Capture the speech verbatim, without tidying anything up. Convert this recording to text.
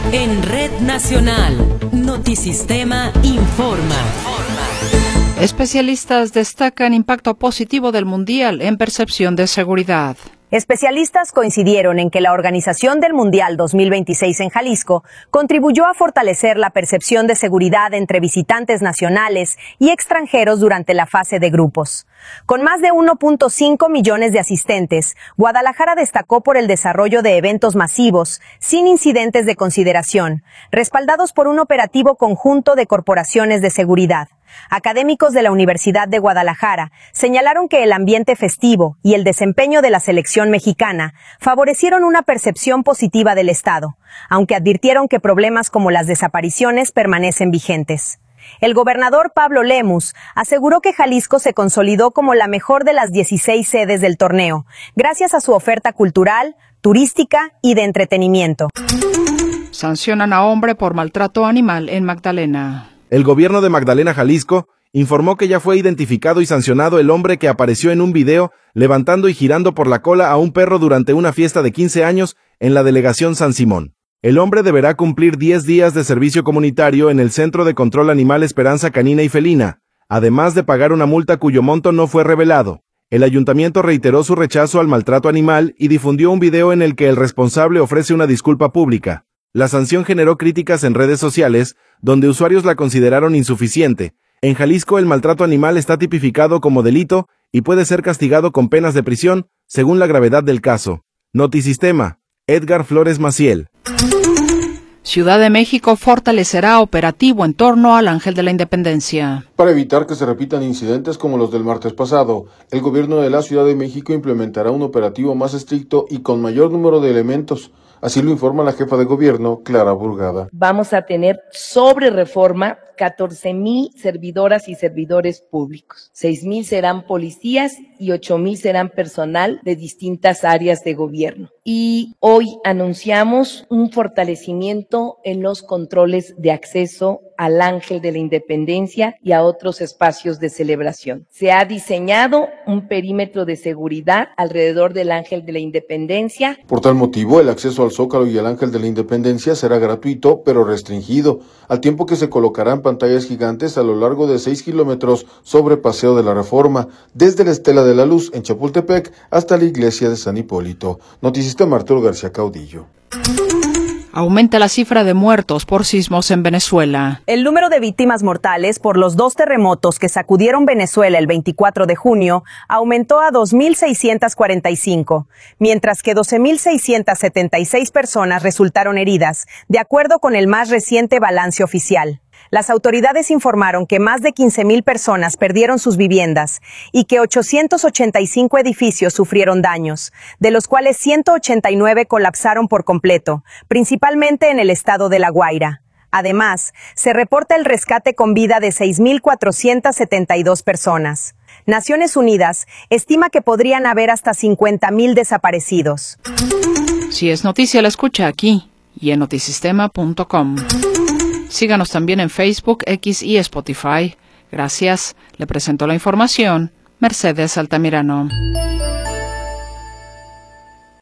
En Red Nacional, Notisistema informa. Especialistas destacan impacto positivo del Mundial en percepción de seguridad. Especialistas coincidieron en que la organización del Mundial dos mil veintiséis en Jalisco contribuyó a fortalecer la percepción de seguridad entre visitantes nacionales y extranjeros durante la fase de grupos. Con más de uno punto cinco millones de asistentes, Guadalajara destacó por el desarrollo de eventos masivos, sin incidentes de consideración, respaldados por un operativo conjunto de corporaciones de seguridad. Académicos de la Universidad de Guadalajara señalaron que el ambiente festivo y el desempeño de la selección mexicana favorecieron una percepción positiva del Estado, aunque advirtieron que problemas como las desapariciones permanecen vigentes. El gobernador Pablo Lemus aseguró que Jalisco se consolidó como la mejor de las dieciséis sedes del torneo, gracias a su oferta cultural, turística y de entretenimiento. Sancionan a hombre por maltrato animal en Magdalena. El gobierno de Magdalena, Jalisco, informó que ya fue identificado y sancionado el hombre que apareció en un video levantando y girando por la cola a un perro durante una fiesta de quince años en la delegación San Simón. El hombre deberá cumplir diez días de servicio comunitario en el Centro de Control Animal Esperanza Canina y Felina, además de pagar una multa cuyo monto no fue revelado. El ayuntamiento reiteró su rechazo al maltrato animal y difundió un video en el que el responsable ofrece una disculpa pública. La sanción generó críticas en redes sociales, donde usuarios la consideraron insuficiente. En Jalisco, el maltrato animal está tipificado como delito y puede ser castigado con penas de prisión, según la gravedad del caso. Notisistema, Edgar Flores Maciel. Ciudad de México fortalecerá operativo en torno al Ángel de la Independencia. Para evitar que se repitan incidentes como los del martes pasado, el gobierno de la Ciudad de México implementará un operativo más estricto y con mayor número de elementos. Así lo informa la jefa de gobierno, Clara Burgada. Vamos a tener sobre reforma catorce mil servidoras y servidores públicos. seis mil serán policías y ocho mil serán personal de distintas áreas de gobierno. Y hoy anunciamos un fortalecimiento en los controles de acceso al Ángel de la Independencia y a otros espacios de celebración. Se ha diseñado un perímetro de seguridad alrededor del Ángel de la Independencia. Por tal motivo, el acceso al Zócalo y al Ángel de la Independencia será gratuito, pero restringido, al tiempo que se colocarán pantallas gigantes a lo largo de seis kilómetros sobre Paseo de la Reforma, desde la Estela de la Luz en Chapultepec hasta la iglesia de San Hipólito. Notisistema Arturo García Caudillo. Aumenta la cifra de muertos por sismos en Venezuela. El número de víctimas mortales por los dos terremotos que sacudieron Venezuela el veinticuatro de junio aumentó a dos mil seiscientas cuarenta y cinco, mientras que doce mil seiscientas setenta y seis personas resultaron heridas, de acuerdo con el más reciente balance oficial. Las autoridades informaron que más de quince mil personas perdieron sus viviendas y que ochocientos ochenta y cinco edificios sufrieron daños, de los cuales ciento ochenta y nueve colapsaron por completo, principalmente en el estado de La Guaira. Además, se reporta el rescate con vida de seis mil cuatrocientas setenta y dos personas. Naciones Unidas estima que podrían haber hasta cincuenta mil desaparecidos. Si es noticia, la escucha aquí y en notisistema punto com. Síganos también en Facebook, X y Spotify. Gracias. Le presento la información, Mercedes Altamirano.